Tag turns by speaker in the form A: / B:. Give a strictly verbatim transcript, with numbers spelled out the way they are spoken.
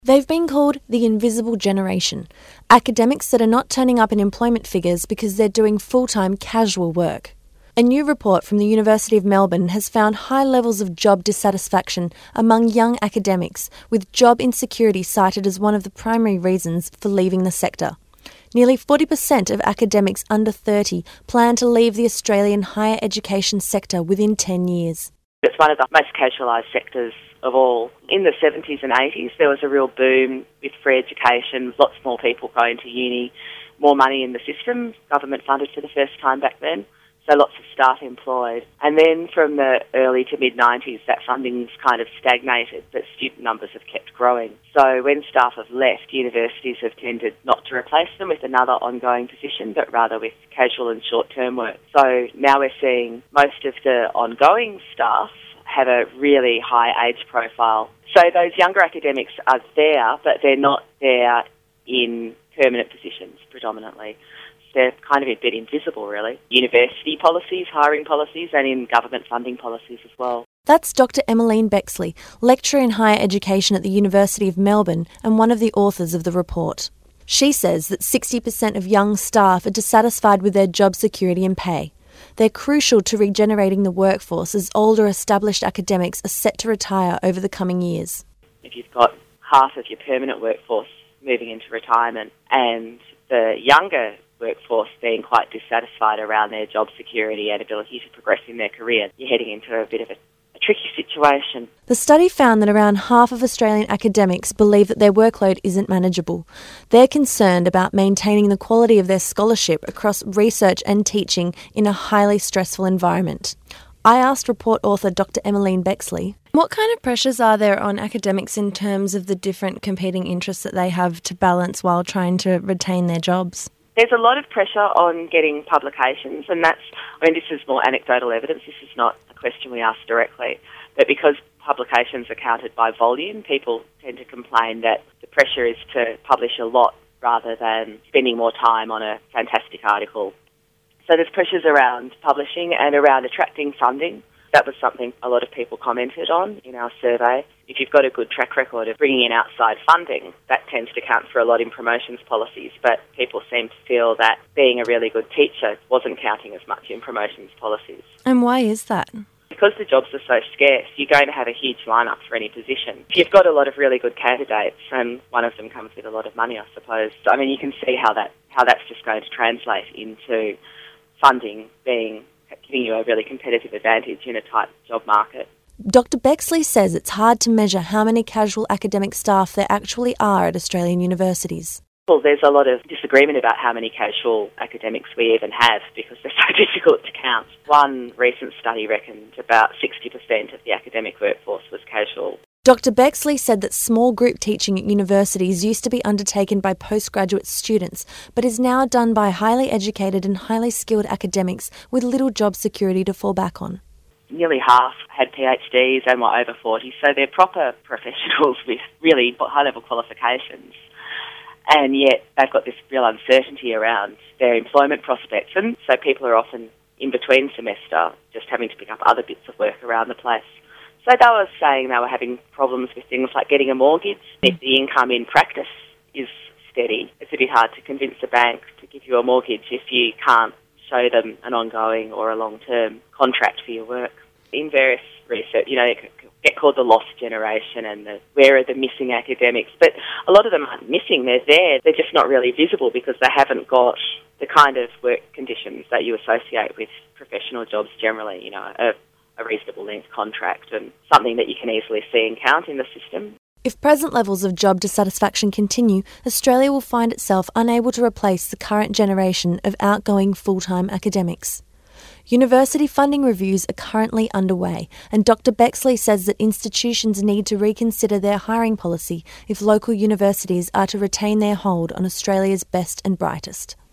A: They've been called the invisible generation, academics that are not turning up in employment figures because they're doing full-time casual work. A new report from the University of Melbourne has found high levels of job dissatisfaction among young academics, with job insecurity cited as one of the primary reasons for leaving the sector. Nearly forty percent of academics under thirty plan to leave the Australian higher education sector within ten years.
B: It's one of the most casualised sectors of all. In the seventies and eighties, there was a real boom with free education, lots more people going to uni, more money in the system, government funded for the first time back then, so lots of staff employed. And then from the early to mid-nineties, that funding's kind of stagnated, but student numbers have kept growing. So when staff have left, universities have tended not to replace them with another ongoing position, but rather with casual and short-term work. So now we're seeing most of the ongoing staff have a really high age profile. So those younger academics are there, but they're not there in permanent positions predominantly. They're kind of a bit invisible, really. University policies, hiring policies, and in government funding policies as well.
A: That's Doctor Emmeline Bexley, lecturer in higher education at the University of Melbourne and one of the authors of the report. She says that sixty percent of young staff are dissatisfied with their job security and pay. They're crucial to regenerating the workforce as older established academics are set to retire over the coming years.
B: If you've got half of your permanent workforce moving into retirement and the younger workforce being quite dissatisfied around their job security and ability to progress in their career, you're heading into a bit of a, a tricky situation.
A: The study found that around half of Australian academics believe that their workload isn't manageable. They're concerned about maintaining the quality of their scholarship across research and teaching in a highly stressful environment. I asked report author Doctor Emmeline Bexley, what kind of pressures are there on academics in terms of the different competing interests that they have to balance while trying to retain their jobs?
B: There's a lot of pressure on getting publications, and that's, I mean, this is more anecdotal evidence, this is not a question we asked directly, but because publications are counted by volume, people tend to complain that the pressure is to publish a lot rather than spending more time on a fantastic article. So there's pressures around publishing and around attracting funding. That was something a lot of people commented on in our survey. If you've got a good track record of bringing in outside funding, that tends to count for a lot in promotions policies, but people seem to feel that being a really good teacher wasn't counting as much in promotions policies.
A: And why is that?
B: Because the jobs are so scarce, you're going to have a huge lineup for any position. If you've got a lot of really good candidates, and one of them comes with a lot of money, I suppose, I mean, you can see how that how that's just going to translate into funding being giving you a really competitive advantage in a tight job market.
A: Doctor Bexley says it's hard to measure how many casual academic staff there actually are at Australian universities.
B: Well, there's a lot of disagreement about how many casual academics we even have because they're so difficult to count. One recent study reckoned about sixty percent of the academic workforce was casual.
A: Doctor Bexley said that small group teaching at universities used to be undertaken by postgraduate students, but is now done by highly educated and highly skilled academics with little job security to fall back on.
B: Nearly half had PhDs and were over forty, so they're proper professionals with really high-level qualifications. And yet they've got this real uncertainty around their employment prospects, and so people are often in between semester just having to pick up other bits of work around the place. So they were saying they were having problems with things like getting a mortgage. If the income in practice is steady, it's a bit hard to convince a bank to give you a mortgage if you can't show them an ongoing or a long-term contract for your work. In various research, you know, it get called the lost generation and the where are the missing academics, but a lot of them aren't missing, they're there, they're just not really visible because they haven't got the kind of work conditions that you associate with professional jobs generally, you know, a a reasonable length contract and something that you can easily see and count in the system.
A: If present levels of job dissatisfaction continue, Australia will find itself unable to replace the current generation of outgoing full-time academics. University funding reviews are currently underway, and Doctor Bexley says that institutions need to reconsider their hiring policy if local universities are to retain their hold on Australia's best and brightest.